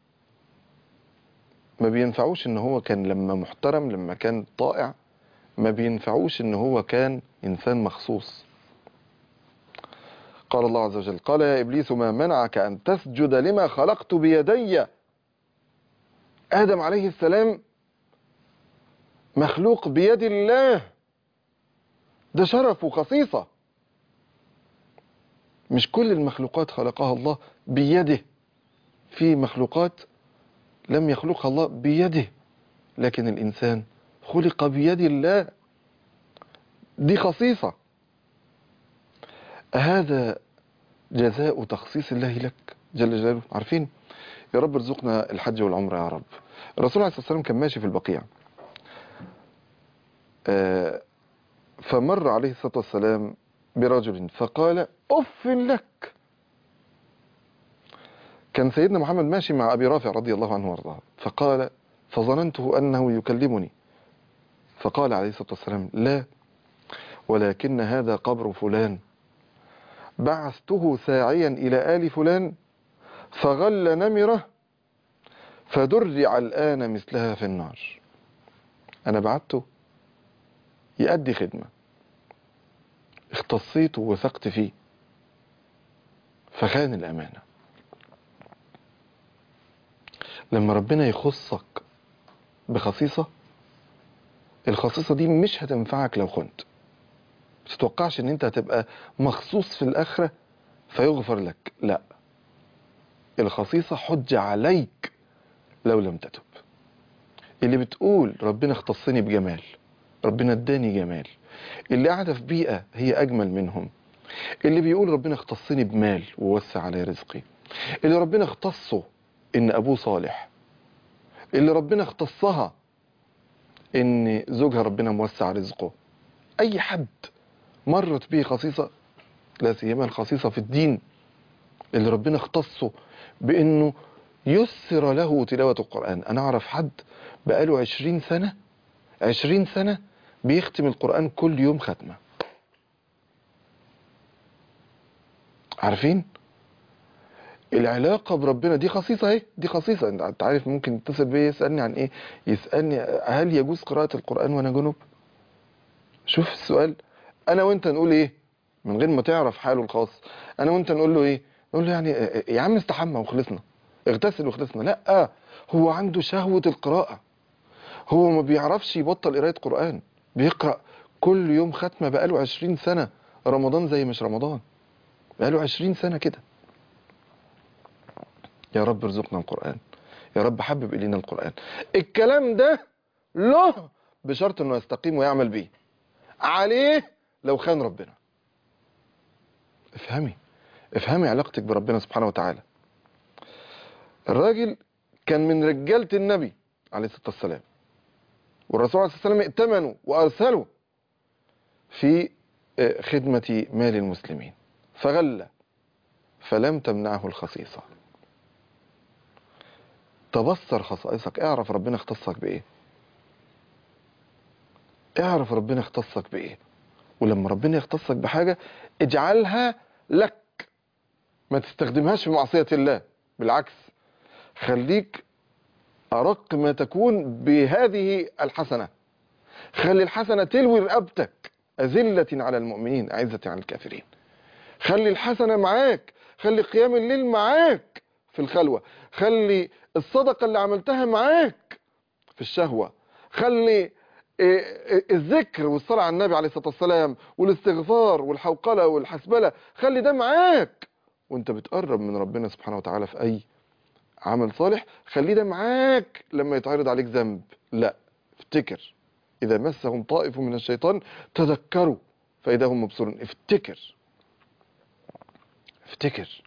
ما بينفعوش ان هو كان لما محترم، لما كان طائع، ما بينفعوش ان هو كان انسان مخصوص. قال الله عز وجل: قال يا إبليس ما منعك أن تسجد لما خلقت بيدي. آدم عليه السلام مخلوق بيد الله، ده شرف وخصيصة. مش كل المخلوقات خلقها الله بيده، في مخلوقات لم يخلقها الله بيده، لكن الإنسان خلق بيد الله، دي خصيصة. هذا جزاء تخصيص الله لك جل جلاله. عارفين يا رب ارزقنا الحج والعمرة يا رب. الرسول عليه الصلاة والسلام كان ماشي في البقيع، فمر عليه الصلاة والسلام برجل فقال: أف لك. كان سيدنا محمد ماشي مع أبي رافع رضي الله عنه وارضاه، فقال: فظننته أنه يكلمني. فقال عليه الصلاة والسلام: لا، ولكن هذا قبر فلان، بعثته ساعيا إلى آل فلان فغل نمره فدرع الآن مثلها في النار. أنا بعته يأدي خدمة اختصيت ووثقت فيه فخان الأمانة. لما ربنا يخصك بخصيصة، الخصيصة دي مش هتنفعك لو خنت. متتوقعش ان انت هتبقى مخصوص في الآخرة فيغفر لك، لا، الخصيصة حجة عليك لو لم تتب. اللي بتقول ربنا اختصني بجمال، ربنا اداني جمال، اللي قاعدة في بيئة هي أجمل منهم، اللي بيقول ربنا اختصني بمال ووسع علي رزقي، اللي ربنا اختصه ان أبوه صالح، اللي ربنا اختصها ان زوجها ربنا موسع رزقه، أي حد مرت به خصيصة، لا سيما الخصيصة في الدين اللي ربنا اختصه بأنه يسر له تلاوة القرآن. أنا أعرف حد بقاله عشرين سنة عشرين سنة بيختم القرآن كل يوم ختمة. عارفين العلاقة بربنا دي خصيصة اهي، دي خصيصة. انت عارف ممكن يتصل بيا يسألني عن ايه؟ يسألني هل يجوز قراءة القرآن وانا جنوب؟ شوف السؤال. انا وانت نقول ايه من غير ما تعرف حاله الخاص؟ انا وانت نقول له ايه؟ نقول له يعني يا عم استحمى وخلصنا، اغتسل وخلصنا. لا، هو عنده شهوة القراءة، هو ما بيعرفش يبطل قراءة قرآن، بيقرأ كل يوم ختمة بقاله عشرين سنة، رمضان زي مش رمضان، بقاله عشرين سنة كده. يا رب ارزقنا القرآن، يا رب حبب إلينا القرآن. الكلام ده له بشرط انه يستقيم ويعمل بيه، عليه لو خان ربنا. افهمي افهمي علاقتك بربنا سبحانه وتعالى. الراجل كان من رجالة النبي عليه الصلاة والسلام، والرسول عليه الصلاة والسلام ائتمنوا وأرسلوا في خدمة مال المسلمين، فغلى فلم تمنعه الخصيصة. تبصر خصائصك، اعرف ربنا اختصك بإيه، اعرف ربنا اختصك بإيه. ولما ربنا يختصك بحاجة اجعلها لك، ما تستخدمهاش في معصية الله، بالعكس خليك أرق ما تكون بهذه الحسنة. خلي الحسنة تلوي رقبتك، أذلة على المؤمنين أعزة على الكافرين. خلي الحسنة معاك، خلي قيام الليل معاك في الخلوة، خلي الصدقة اللي عملتها معاك في الشهوة، خلي الذكر والصلاة على النبي عليه الصلاة والسلام والاستغفار والحوقلة والحسبلة، خلي ده معاك وانت بتقرب من ربنا سبحانه وتعالى في أي عمل صالح. خلي ده معاك لما يتعرض عليك ذنب، لا، افتكر إذا مسهم طائف من الشيطان تذكروا فإذا هم مبصرون. افتكر افتكر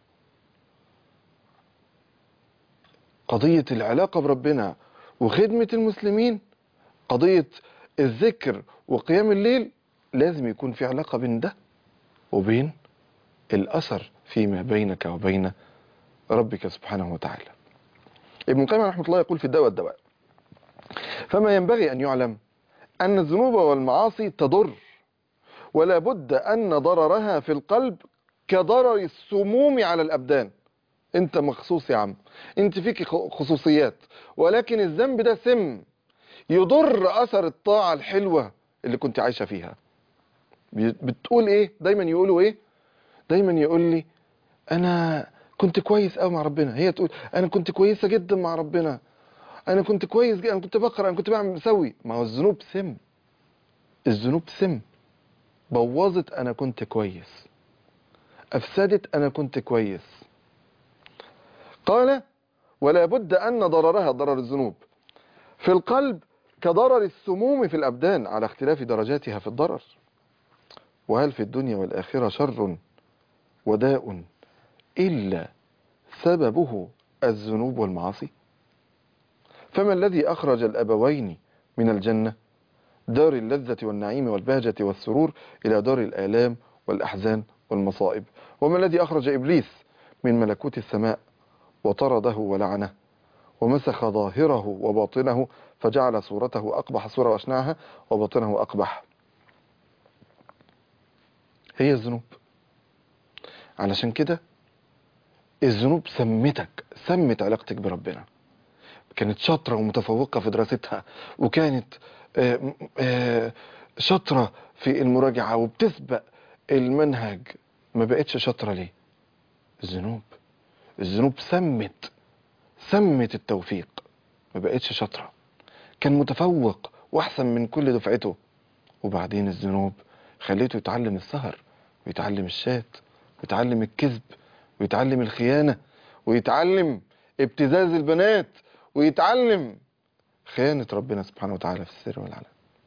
قضية العلاقة بربنا وخدمة المسلمين، قضية الذكر وقيام الليل، لازم يكون في علاقة بين ده وبين الأثر فيما بينك وبين ربك سبحانه وتعالى. ابن القيم رحمه الله يقول في الدواء والدواء: فما ينبغي أن يعلم أن الذنوب والمعاصي تضر، ولا بد أن ضررها في القلب كضرر السموم على الأبدان. انت مخصوص يا عم، انت فيك خصوصيات، ولكن الذنب ده سم يضر أثر الطاعة الحلوة اللي كنت عايشة فيها. بتقول ايه دايما؟ يقولوا ايه دايما؟ يقول لي انا كنت كويس قوي مع ربنا، هي تقول انا كنت كويسة جدا مع ربنا، انا كنت كويس جدا، انا كنت بقرأ، انا كنت بعمل بسوي. ما هو الذنوب سم، الذنوب سم، بوظت انا كنت كويس، افسدت انا كنت كويس. قال: ولا بد ان ضررها، ضرر الذنوب، في القلب كضرر السموم في الابدان على اختلاف درجاتها في الضرر. وهل في الدنيا والآخرة شر وداء إلا سببه الذنوب والمعاصي؟ فما الذي أخرج الأبوين من الجنة دار اللذة والنعيم والبهجة والسرور إلى دار الآلام والأحزان والمصائب؟ وما الذي أخرج إبليس من ملكوت السماء وطرده ولعنه ومسخ ظاهره وباطنه فجعل صورته أقبح صورة وأشنعها وباطنه أقبح؟ هي الذنوب. علشان كده الذنوب سمتك، سمت علاقتك بربنا. كانت شاطرة ومتفوقة في دراستها، وكانت آآ آآ شاطرة في المراجعة وبتسبق المنهج، ما بقتش شاطرة ليه؟ الذنوب. الذنوب سمت سمت التوفيق، ما بقتش شاطرة. كان متفوق واحسن من كل دفعته، وبعدين الذنوب خليته يتعلم السهر ويتعلم الشات ويتعلم الكذب ويتعلم الخيانة ويتعلم ابتزاز البنات ويتعلم خيانة ربنا سبحانه وتعالى في السر والعلن.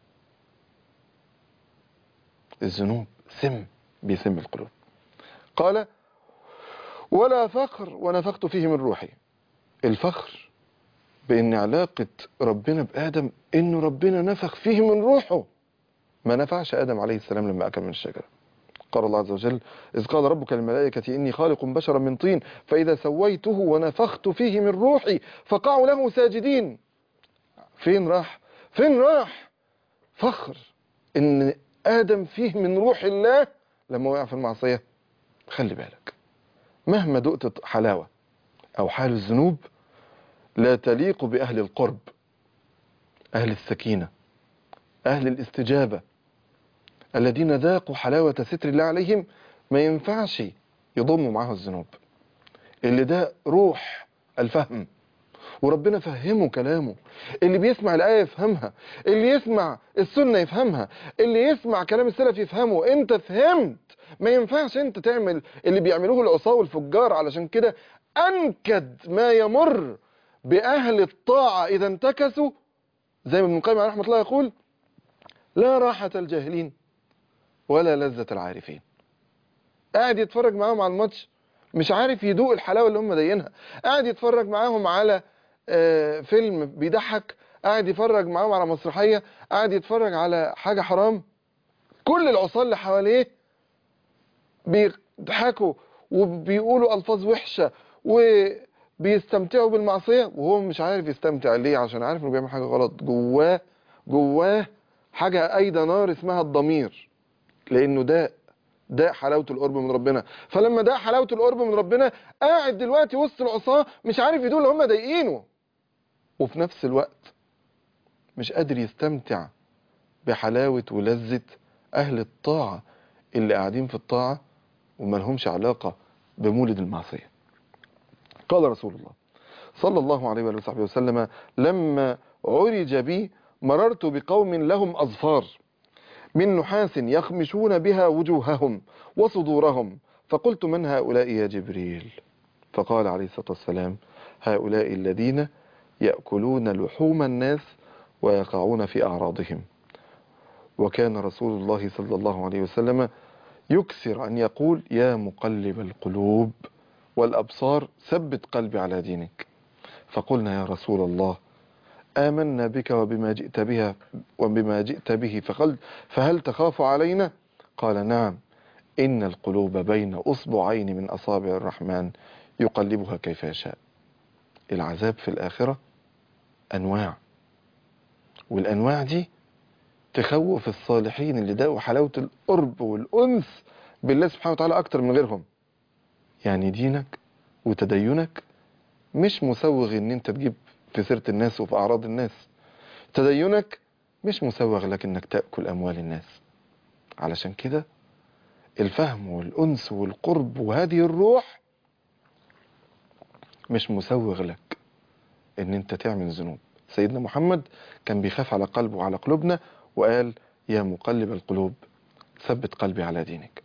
الذنوب سم بيسم القلوب. قال ولا فخر ونفخت فيه من روحي. الفخر بأن علاقة ربنا بآدم إنه ربنا نفخ فيه من روحه. ما نفعش آدم عليه السلام لما أكل من الشجرة. قال الله عز وجل إذ قال ربك للملائكة إني خالق بشرا من طين فإذا سويته ونفخت فيه من روحي فقعوا له ساجدين. فين راح فين راح فخر إن آدم فيه من روح الله لما وقع في المعصية. خلي بالك، مهما دقت حلاوة أو حال الذنوب لا تليق بأهل القرب، أهل السكينة، أهل الاستجابة، الذين ذاقوا حلاوة ستر الله عليهم. ما ينفعش يضموا معاه الذنوب. اللي ده روح الفهم وربنا فهمه كلامه، اللي بيسمع الآية يفهمها، اللي يسمع السنة يفهمها، اللي يسمع كلام السلف يفهمه. انت فهمت. ما ينفعش انت تعمل اللي بيعملوه العصاة والفجار. علشان كده أنكد ما يمر بأهل الطاعة إذا انتكسوا، زي ما ابن القيم رحمة الله يقول لا راحة الجاهلين ولا لذة العارفين. قاعد يتفرج معاهم على الماتش مش عارف يدوق الحلاوة اللي هم داينها، قاعد يتفرج معاهم على آه فيلم بيضحك، قاعد يتفرج معاهم على مسرحية، قاعد يتفرج على حاجة حرام. كل العصاة اللي حواليه بيضحكوا وبيقولوا ألفاظ وحشة وبيستمتعوا بالمعصية، وهو مش عارف يستمتع ليه، عشان عارف انه بيعمل حاجة غلط. جواه جواه حاجة أيضا نار اسمها الضمير، لأنه ده ده حلاوة القرب من ربنا. فلما ده حلاوة القرب من ربنا قاعد دلوقتي وسط العصاة مش عارف يدول اللي هم ضايقينه، وفي نفس الوقت مش قادر يستمتع بحلاوة ولذة أهل الطاعة اللي قاعدين في الطاعة وما لهمش علاقة بمولد المعصية. قال رسول الله صلى الله عليه وآله وصحبه وسلم لما عرج بي مررت بقوم لهم أظفار من نحاس يخمشون بها وجوههم وصدورهم، فقلت من هؤلاء يا جبريل؟ فقال عليه الصلاة والسلام هؤلاء الذين يأكلون لحوم الناس ويقعون في أعراضهم. وكان رسول الله صلى الله عليه وسلم يكثر أن يقول يا مقلب القلوب والأبصار ثبت قلبي على دينك. فقلنا يا رسول الله آمنا بك وبما جئت بها وبما جئت به فقل فهل تخاف علينا؟ قال نعم إن القلوب بين أصبعين من أصابع الرحمن يقلبها كيف يشاء. العذاب في الآخرة أنواع، والأنواع دي تخوف الصالحين اللي داقوا حلاوة القرب والأنس بالله سبحانه وتعالى أكتر من غيرهم. يعني دينك وتدينك مش مسوغ ان انت تجيب في سيرة الناس وفي أعراض الناس. تدينك مش مسوغ لك انك تأكل أموال الناس. علشان كده الفهم والأنس والقرب وهذه الروح مش مسوغ لك ان انت تعمل ذنوب. سيدنا محمد كان بيخاف على قلبه وعلى قلوبنا وقال يا مقلب القلوب ثبت قلبي على دينك.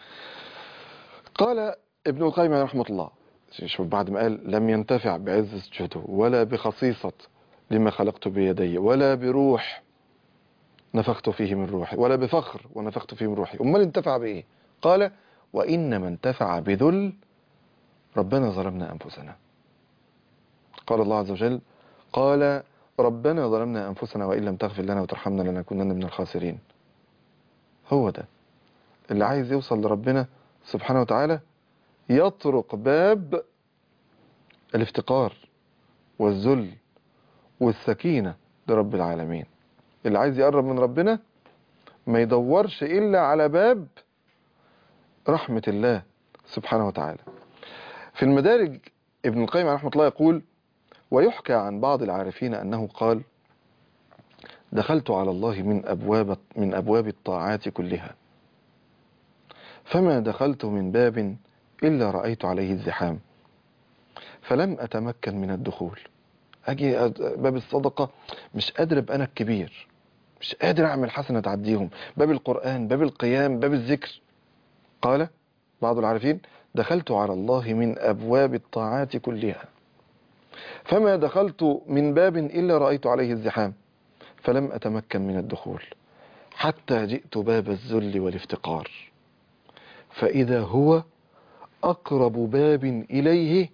قال ابن القيم رحمة الله شوف بعد ما قال لم ينتفع بعز سجده ولا بخصيصة لما خلقت بيدي ولا بروح نفخت فيه من روحي ولا بفخر ونفخت فيه من روحي، أمال انتفع بإيه؟ قال وإنما انتفع بذل ربنا ظلمنا أنفسنا. قال الله عز وجل قال ربنا ظلمنا أنفسنا وإن لم تغفر لنا وترحمنا لنكونن من الخاسرين. هو ده اللي عايز يوصل لربنا سبحانه وتعالى يطرق باب الافتقار والذل والسكينة لرب العالمين. اللي عايز يقرب من ربنا ما يدورش إلا على باب رحمة الله سبحانه وتعالى. في المدارج ابن القيم رحمة الله يقول ويحكى عن بعض العارفين أنه قال دخلت على الله من أبواب من أبواب الطاعات كلها، فما دخلت من باب إلا رأيت عليه الزحام، فلم أتمكن من الدخول. أجي باب الصدقة مش قادر أبقى أنا الكبير، مش قادر أعمل حسنة تعديهم. باب القرآن، باب القيام، باب الذكر. قال بعض العارفين: دخلت على الله من أبواب الطاعات كلها، فما دخلت من باب إلا رأيت عليه الزحام، فلم أتمكن من الدخول، حتى جئت باب الذل والافتقار، فإذا هو أقرب باب إليه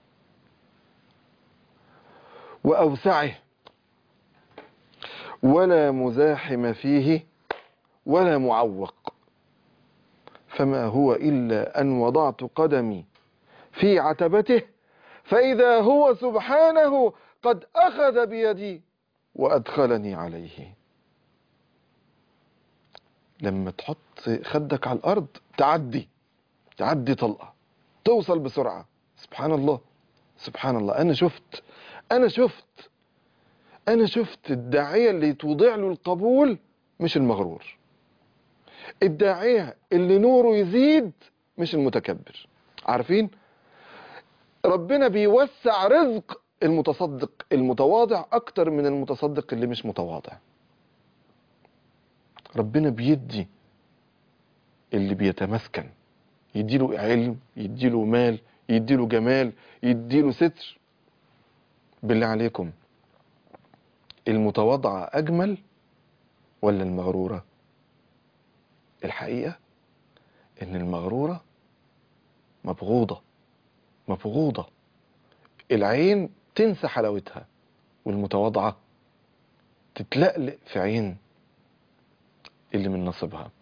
وأوسعه، ولا مزاحم فيه ولا معوق، فما هو إلا أن وضعت قدمي في عتبته، فإذا هو سبحانه قد أخذ بيدي وأدخلني عليه. لما تحط خدك على الأرض تعدي تعدي طلقة، توصل بسرعة. سبحان الله، سبحان الله. أنا شفت أنا شفت أنا شفت الداعية اللي توضع له القبول مش المغرور، الداعية اللي نوره يزيد مش المتكبر. عارفين ربنا بيوسع رزق المتصدق المتواضع أكتر من المتصدق اللي مش متواضع. ربنا بيدي اللي بيتمسكن، يديله علم، يديله مال، يديله جمال، يديله ستر. بالله عليكم، المتواضعة أجمل ولا المغرورة؟ الحقيقة إن المغرورة مبغوضة مبغوضة، العين تنسى حلاوتها، والمتواضعة تتلألئ في عين اللي من نصيبها.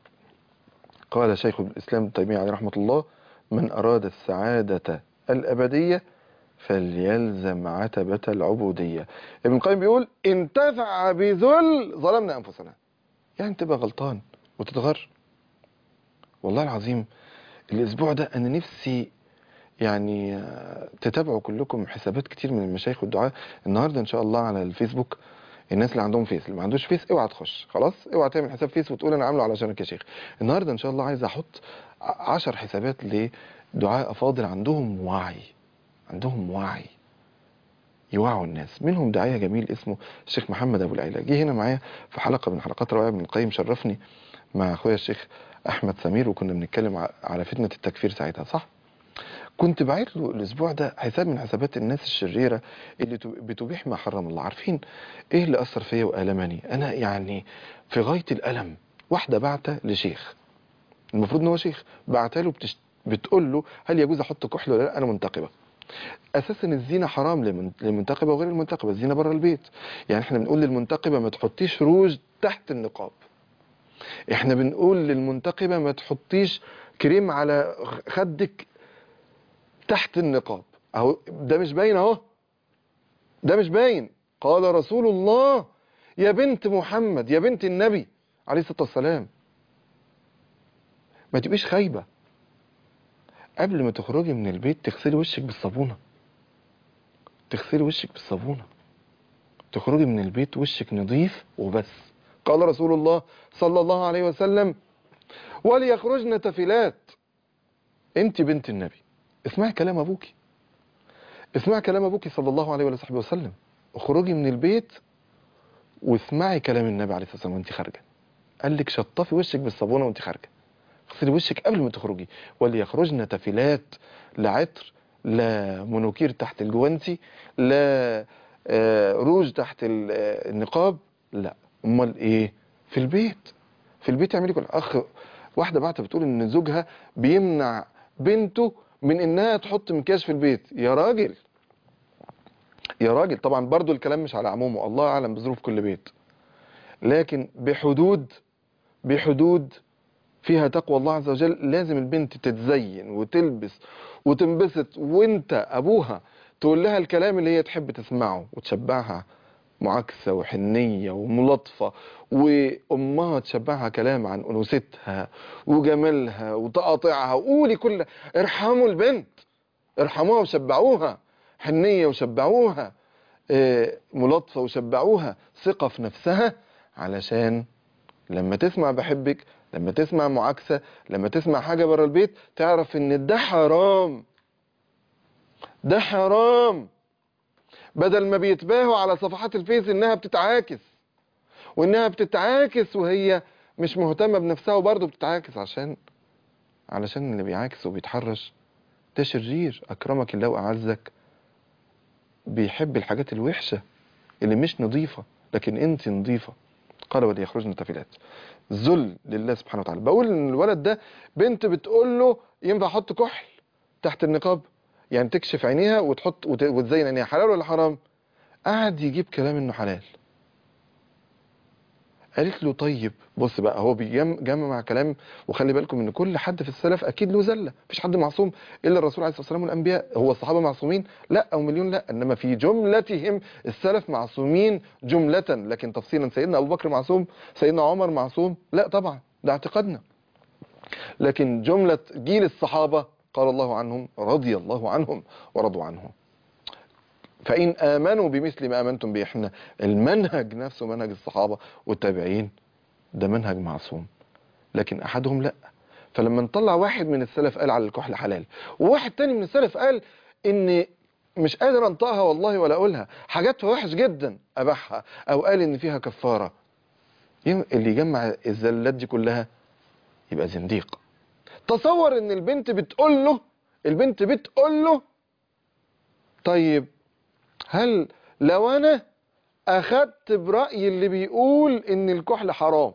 قال شيخ الإسلام ابن تيمية عليه رحمة الله: من أراد السعادة الأبدية فليلزم عتبة العبودية. ابن القيم بيقول: انتفع بذل ظلمنا أنفسنا. يعني تبقى غلطان وتتغر. والله العظيم الأسبوع ده أنا نفسي يعني تتابعوا كلكم حسابات كتير من المشايخ والدعاء. النهاردة إن شاء الله على الفيسبوك، الناس اللي عندهم فيس، اللي ما عندوش فيس اوعى تخش، خلاص اوعى تعمل حساب فيس وتقول انا عامله علشانك يا شيخ. النهارده ان شاء الله عايز احط عشر حسابات لدعاء افاضل عندهم وعي، عندهم وعي يوعوا الناس. منهم داعيه جميل اسمه الشيخ محمد ابو العلا، جه هنا معايا في حلقه من حلقات روائع ابن القيم، شرفني مع اخويا الشيخ احمد سمير، وكنا بنتكلم على فتنه التكفير ساعتها، صح؟ كنت بعت له الاسبوع ده حساب من حسابات الناس الشريره اللي بتبيح ما حرم الله. عارفين ايه اللي اثر فيا والمني؟ انا يعني في غايه الالم. واحده بعته لشيخ، المفروض ان هو شيخ، بعتها له بتش... بتقول له: هل يجوز احط كحل ولا لا؟ انا منتقبه. اساسا الزينه حرام لمن... للمنتقبه وغير المنتقبه، الزينه بره البيت. يعني احنا بنقول للمنتقبه ما تحطيش روج تحت النقاب، احنا بنقول للمنتقبه ما تحطيش كريم على خدك تحت النقاب. اهو ده مش باين، اهو ده مش باين. قال رسول الله: يا بنت محمد، يا بنت النبي عليه الصلاة والسلام، ما تبقيش خايبة. قبل ما تخرجي من البيت تغسلي وشك بالصابونة، تغسلي وشك بالصابونة، تخرجي من البيت وشك نظيف وبس. قال رسول الله صلى الله عليه وسلم: وليخرجن تفلات. انت بنت النبي، اسمعي كلام ابوكي، اسمعي كلام ابوكي صلى الله عليه وصحبه وسلم. اخرجي من البيت واسمعي كلام النبي عليه الصلاه والسلام وانت خارجه. قال لك شطفي وشك بالصابونه وانت خارجه، اغسلي وشك قبل ما تخرجي. وليخرجن تفلات، لا عطر، لا منوكير تحت الجوانتي، لا آه روج تحت النقاب، لا. امال ايه؟ في البيت، في البيت اعملي كل. اخ واحده بعتها بتقول ان زوجها بيمنع بنته من انها تحط مكياج في البيت. يا راجل يا راجل، طبعا برضو الكلام مش على عمومه، الله اعلم بظروف كل بيت، لكن بحدود بحدود فيها تقوى الله عز وجل. لازم البنت تتزين وتلبس وتنبسط، وانت ابوها تقول لها الكلام اللي هي تحب تسمعه، وتشبعها معاكسة وحنية وملاطفة، وامها تشبعها كلام عن انوثتها وجمالها وتقاطعها. وقولي كل، ارحموا البنت، ارحموها وشبعوها حنية وشبعوها آه، ملاطفة وشبعوها ثقة في نفسها، علشان لما تسمع بحبك، لما تسمع معاكسة، لما تسمع حاجة بره البيت، تعرف ان ده حرام، ده حرام. بدل ما بيتباهوا على صفحات الفيس انها بتتعاكس، وانها بتتعاكس وهي مش مهتمة بنفسها، وبرضه بتتعاكس عشان علشان اللي بيعاكس وبيتحرش ده شرير، اكرمك الله واعزك، بيحب الحاجات الوحشة اللي مش نظيفة، لكن انت نظيفة. قال وليخرجن تفلات. ذل لله سبحانه وتعالى. بقول ان الولد ده بنت بتقول له ينفع احط كحل تحت النقاب، يعني تكشف عينيها وتحط وت- وتزين عينيها، حلال ولا حرام؟ قعد يجيب كلام انه حلال. قالت له طيب بص بقى، هو بيجمع مع كلام، وخلي بالكم ان كل حد في السلف اكيد له زله، مفيش حد معصوم الا الرسول عليه الصلاه والسلام والانبياء. هو الصحابه معصومين؟ لا، او مليون لا، انما في جملتهم السلف معصومين جمله، لكن تفصيلا سيدنا ابو بكر معصوم، سيدنا عمر معصوم؟ لا طبعا، ده اعتقادنا. لكن جمله جيل الصحابه قال الله عنهم رضي الله عنهم ورضوا عنه. فإن آمنوا بمثل ما آمنتم به، احنا المنهج نفسه منهج الصحابة والتابعين ده منهج معصوم، لكن أحدهم لا. فلما نطلع واحد من السلف قال على الكحل حلال، وواحد تاني من السلف قال إن مش قادر أنطقها والله ولا أقولها، حاجات وحش جدا أباحها، أو قال إن فيها كفارة، اللي يجمع الزلات دي كلها يبقى زنديق. تصور إن البنت بتقول له البنت بتقول له طيب هل لو أنا أخدت برأي اللي بيقول إن الكحل حرام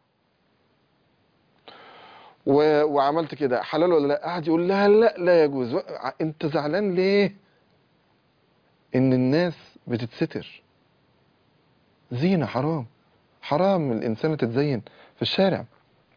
و... وعملت كده حلال ولا لا؟ قاعد يقول لها لا لا يجوز. انت زعلان ليه؟ ان الناس بتتستر، زينة حرام، حرام الانسان تتزين في الشارع.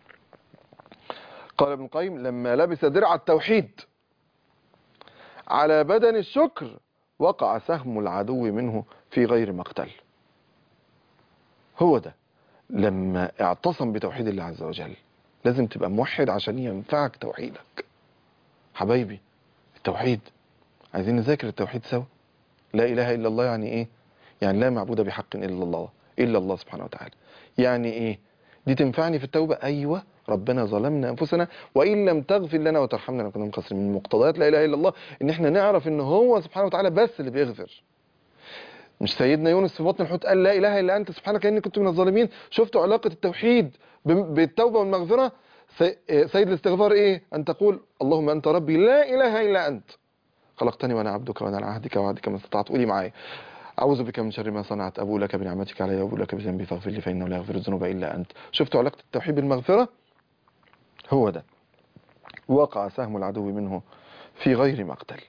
قال ابن القيم لما لبس درع التوحيد على بدن الشكر وقع سهم العدو منه في غير مقتل. هو ده لما اعتصم بتوحيد الله عز وجل. لازم تبقى موحد عشان ينفعك توحيدك. حبايبي التوحيد، عايزين نذاكر التوحيد سوا. لا إله إلا الله يعني إيه؟ يعني لا معبود بحق إلا الله، إلا الله سبحانه وتعالى. يعني إيه؟ دي تنفعني في التوبة؟ أيوة، ربنا ظلمنا أنفسنا وإن لم تغفر لنا وترحمنا لنكون من الخاسرين. من مقتضيات لا إله إلا الله إن إحنا نعرف إن هو سبحانه وتعالى بس اللي بيغفر. مش سيدنا يونس في بطن الحوت قال لا إله إلا أنت سبحانك إني كنت من الظالمين؟ شفتوا علاقة التوحيد بالتوبة والمغفرة؟ سيد الاستغفار إيه؟ أن تقول اللهم أنت ربي لا إله إلا أنت خلقتني وانا عبدك وانا على عهدك ووعدك ما استطعت. قولي معايا اعوذ بك من شر ما صنعت، ابو لك بنعمتك علي وابو لك بذنبي فاغفر لي فانه لا يغفر الذنوب الا انت. شفتوا علاقه التوحيد بالمغفره؟ هو ده. وقع سهم العدو منه في غير مقتل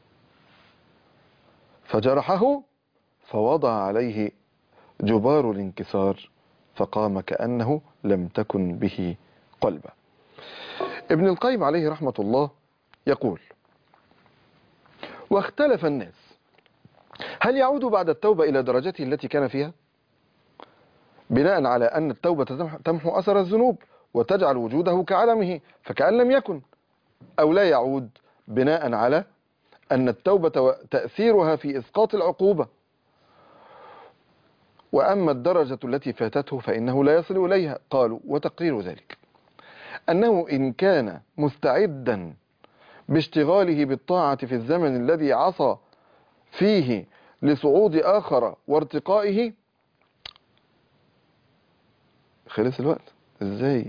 فجرحه فوضع عليه جبار الانكسار فقام كأنه لم تكن به قلبه. ابن القيم عليه رحمة الله يقول واختلف الناس هل يعود بعد التوبة إلى درجته التي كان فيها، بناء على أن التوبة تمحو أثر الذنوب وتجعل وجوده كعدمه فكأن لم يكن، أو لا يعود بناء على أن التوبة تأثيرها في إسقاط العقوبة، وأما الدرجة التي فاتته فإنه لا يصل إليها. قالوا وتقرير ذلك أنه إن كان مستعدا باشتغاله بالطاعة في الزمن الذي عصى فيه لصعود آخر وارتقائه. خلص الوقت ازاي؟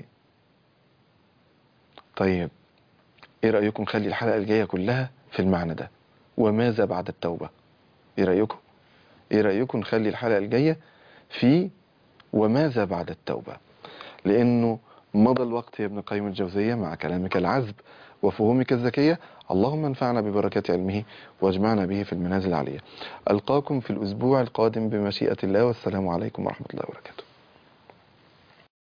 طيب ايه رأيكم خلي الحلقة الجاية كلها في المعنى ده، وماذا بعد التوبة؟ ايه رأيكم ايه رأيكم نخلي الحلقة الجاية في وماذا بعد التوبة، لانه مضى الوقت يا ابن قيم الجوزية مع كلامك العذب وفهومك الذكية. اللهم انفعنا ببركات علمه واجمعنا به في المنازل العالية. ألقاكم في الأسبوع القادم بمشيئة الله، والسلام عليكم ورحمة الله وبركاته.